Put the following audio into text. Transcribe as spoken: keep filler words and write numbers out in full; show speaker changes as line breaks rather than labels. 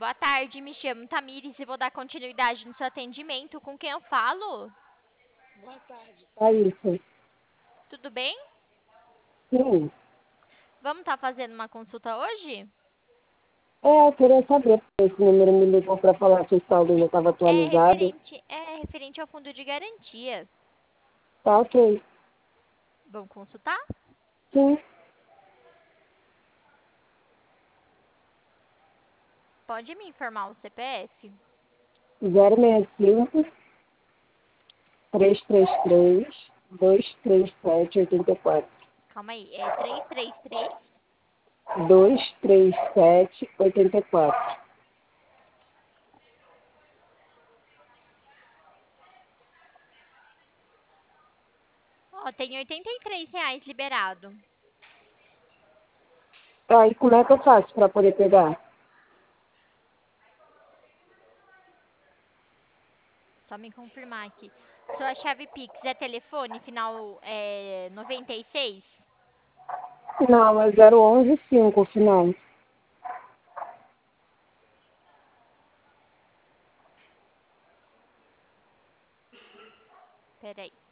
boa tarde. Me chamo Tamires e vou dar continuidade no seu atendimento. Com quem eu falo?
Boa tarde, Thaísa.
Tudo bem?
Sim.
Vamos estar fazendo uma consulta hoje?
É, eu queria saber porque esse número me ligou para falar que o saldo já estava
É
atualizado.
referente, é referente ao fundo de garantia.
Tá ok.
Vamos consultar?
Sim.
Pode me informar o C P F?
zero seis cinco, três três três, dois três sete, oito quatro.
Calma aí, é três três três?
dois três sete, oito quatro.
Ó, tem oitenta e três reais liberado.
Aí, como é que eu faço para poder pegar?
Só me confirmar aqui. Sua chave Pix é telefone, final é noventa e seis?
Não, é zero onze cinco o final.
Peraí.